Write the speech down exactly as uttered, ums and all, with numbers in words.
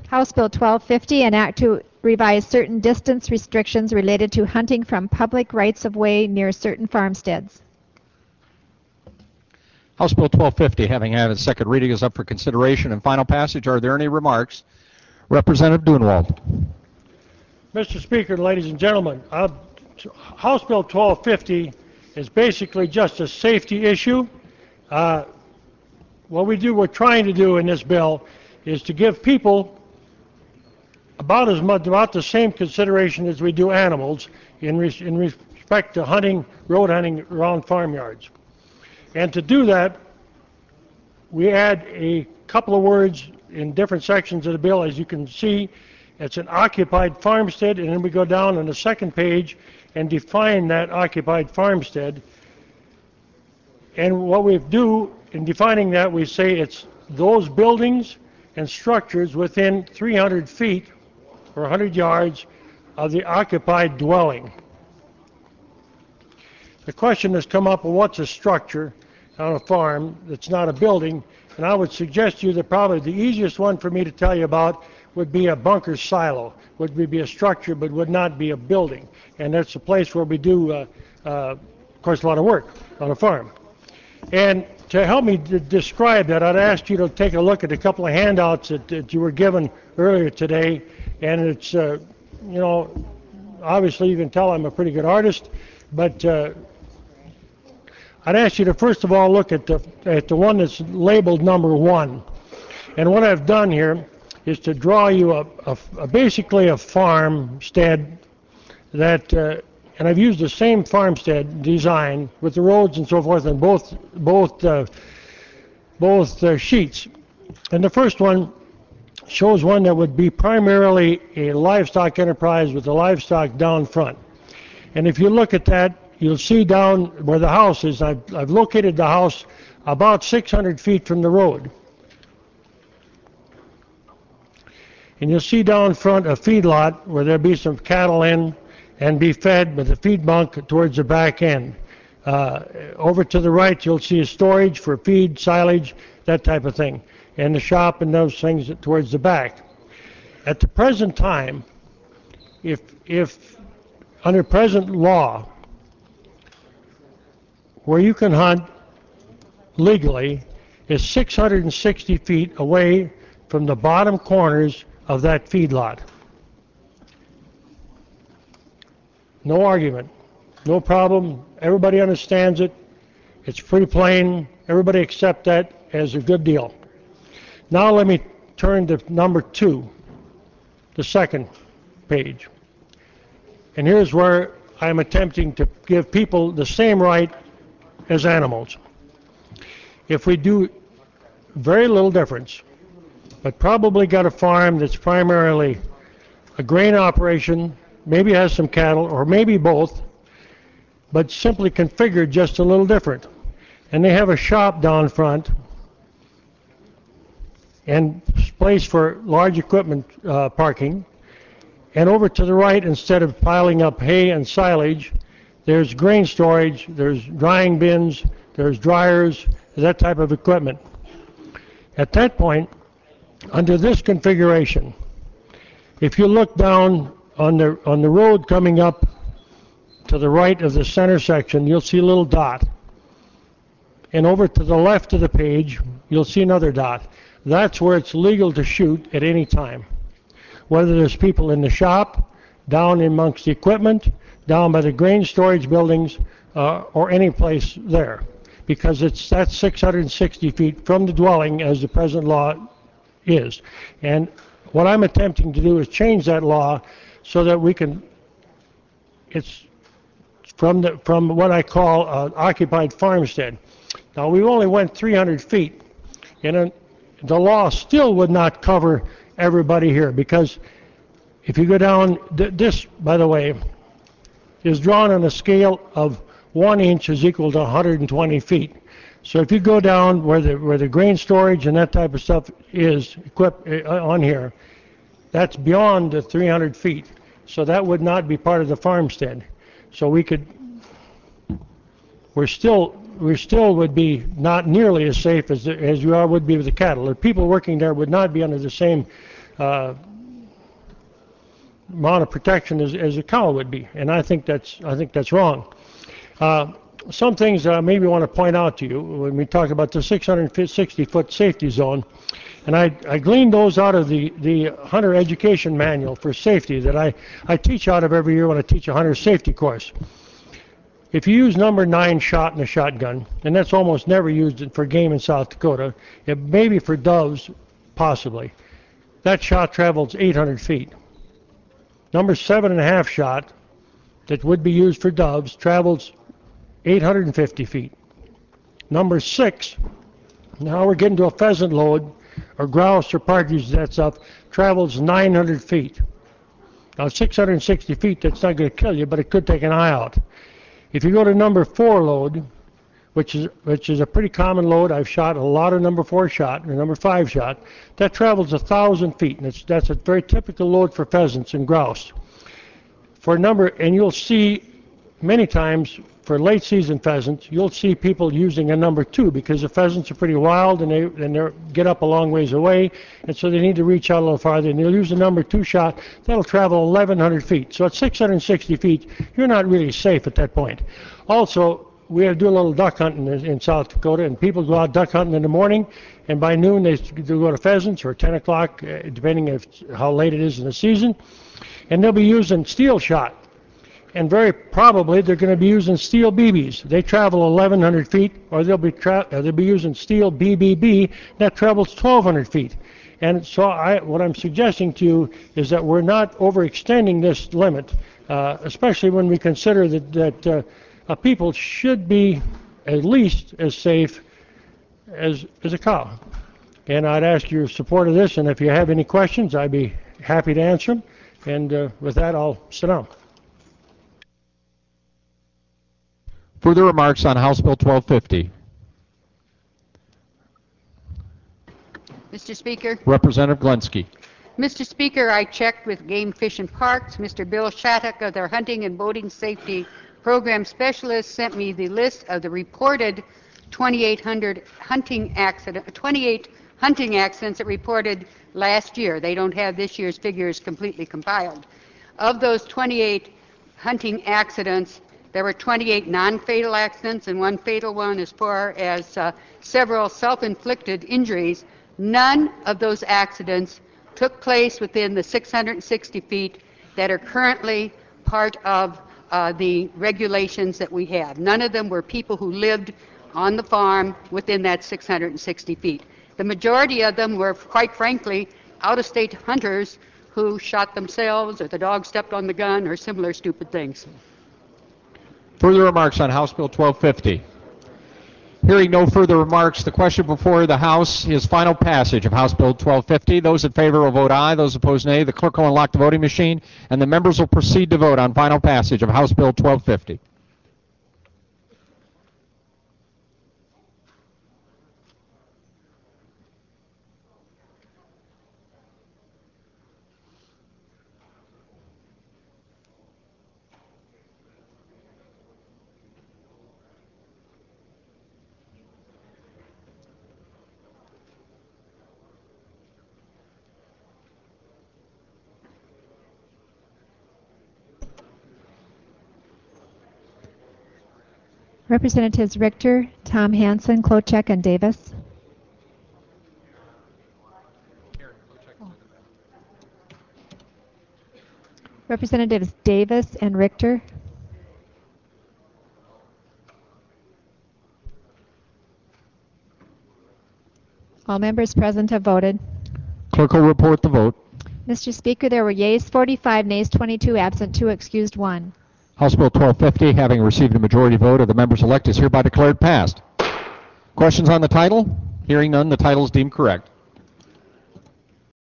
House Bill twelve fifty, an act to revise certain distance restrictions related to hunting from public rights-of-way near certain farmsteads. House Bill twelve fifty, having had its second reading, is up for consideration and final passage. Are there any remarks? Representative Dunewald. Mister Speaker, ladies and gentlemen, uh, House Bill twelve fifty is basically just a safety issue. Uh, what we do, we're trying to do in this bill is to give people about as much, about the same consideration as we do animals in, res, in respect to hunting, road hunting around farmyards. And to do that, we add a couple of words in different sections of the bill. As you can see, it's an occupied farmstead, and then we go down on the second page and define that occupied farmstead. And what we do in defining that, we say it's those buildings and structures within three hundred feet or one hundred yards of the occupied dwelling. The question has come up, well, what's a structure on a farm that's not a building? And I would suggest to you that probably the easiest one for me to tell you about would be a bunker silo, would be a structure but would not be a building. And that's a place where we do, uh, uh, of course, a lot of work on a farm. And to help me to describe that, I'd ask you to take a look at a couple of handouts that, that you were given earlier today. And it's, uh, you know, obviously you can tell I'm a pretty good artist, but uh, I'd ask you to first of all look at the, at the one that's labeled number one. And what I've done here is to draw you a, a, a basically a farmstead that, uh, and I've used the same farmstead design with the roads and so forth on both both uh, both uh, sheets. And the first one shows one that would be primarily a livestock enterprise with the livestock down front. And if you look at that, you'll see down where the house is, I've, I've located the house about six hundred feet from the road. And you'll see down front a feedlot where there'll be some cattle in and be fed with a feed bunk towards the back end. Uh, over to the right, you'll see a storage for feed, silage, that type of thing, and the shop and those things towards the back. At the present time, if, if under present law, where you can hunt legally is six hundred sixty feet away from the bottom corners of that feedlot. No argument, no problem, everybody understands it, it's pretty plain, everybody accept that as a good deal. Now let me turn to number two, the second page. And here's where I'm attempting to give people the same right as animals. If we do very little difference, but probably got a farm that's primarily a grain operation, maybe has some cattle, or maybe both, but simply configured just a little different. And they have a shop down front and place for large equipment uh, parking. And over to the right, instead of piling up hay and silage, there's grain storage, there's drying bins, there's dryers, that type of equipment. At that point, under this configuration, if you look down on the on the road coming up to the right of the center section, you'll see a little dot. And over to the left of the page, you'll see another dot. That's where it's legal to shoot at any time. Whether there's people in the shop, down amongst the equipment, down by the grain storage buildings, uh, or any place there. Because it's that's six hundred sixty feet from the dwelling as the present law is. And what I'm attempting to do is change that law so that we can, it's from the from what I call an occupied farmstead. Now we only went three hundred feet, and uh, the law still would not cover everybody here, because if you go down, th this, by the way, is drawn on a scale of one inch is equal to one hundred twenty feet. So if you go down where the where the grain storage and that type of stuff is equipped uh, on here, that's beyond the three hundred feet. So that would not be part of the farmstead. So we could, we're still, we still would be not nearly as safe as as you are would be with the cattle. The people working there would not be under the same uh, amount of protection as, as a cow would be, and I think that's I think that's wrong. Uh, some things I maybe want to point out to you when we talk about the six hundred sixty foot safety zone, and I, I gleaned those out of the, the hunter education manual for safety that I, I teach out of every year when I teach a hunter safety course. If you use number nine shot in a shotgun, and that's almost never used for game in South Dakota, it may be for doves, possibly, that shot travels eight hundred feet. Number seven and a half shot that would be used for doves travels eight hundred fifty feet. Number six, now we're getting to a pheasant load, or grouse or partridge, that stuff, travels nine hundred feet. Now six hundred sixty feet, that's not going to kill you, but it could take an eye out. If you go to number four load, which is which is a pretty common load, I've shot a lot of number four shot or number five shot, that travels a thousand feet, and it's, that's a very typical load for pheasants and grouse. For number, and you'll see many times for late season pheasants, you'll see people using a number two because the pheasants are pretty wild and they and they get up a long ways away, and so they need to reach out a little farther, and they'll use a number two shot that'll travel eleven hundred feet. So at six hundred sixty feet, you're not really safe at that point. Also, we have to do a little duck hunting in, in South Dakota, and people go out duck hunting in the morning, and by noon they, they go to pheasants, or ten o'clock, uh, depending if how late it is in the season, and they'll be using steel shot. And very probably they're going to be using steel B Bs. They travel eleven hundred feet, or they'll be tra they'll be using steel B B B that travels twelve hundred feet. And so I, what I'm suggesting to you is that we're not overextending this limit, uh, especially when we consider that, that uh, uh, people should be at least as safe as, as a cow. And I'd ask your support of this, and if you have any questions, I'd be happy to answer them. And uh, with that, I'll sit down. Further remarks on House Bill twelve fifty? Mister Speaker. Representative Glenski. Mister Speaker, I checked with Game Fish and Parks. Mister Bill Shattuck of their Hunting and Boating Safety Program Specialist sent me the list of the reported twenty-eight hundred hunting accident, twenty-eight hunting accidents that reported last year. They don't have this year's figures completely compiled. Of those twenty-eight hunting accidents, there were twenty-eight non-fatal accidents and one fatal one as far as uh, several self-inflicted injuries. None of those accidents took place within the six hundred sixty feet that are currently part of uh, the regulations that we have. None of them were people who lived on the farm within that six hundred sixty feet. The majority of them were, quite frankly, out-of-state hunters who shot themselves, or the dog stepped on the gun, or similar stupid things. Further remarks on House Bill twelve fifty? Hearing no further remarks, the question before the House is final passage of House Bill twelve fifty. Those in favor will vote aye. Those opposed, nay. The clerk will unlock the voting machine, and the members will proceed to vote on final passage of House Bill twelve fifty. Representatives Richter, Tom Hansen, Klochek, and Davis. Representatives Davis and Richter. All members present have voted. Clerk will report the vote. Mister Speaker, there were yeas forty-five, nays twenty-two, absent two, excused one. House Bill twelve fifty, having received a majority vote of the members elect, is hereby declared passed. Questions on the title? Hearing none, the title is deemed correct.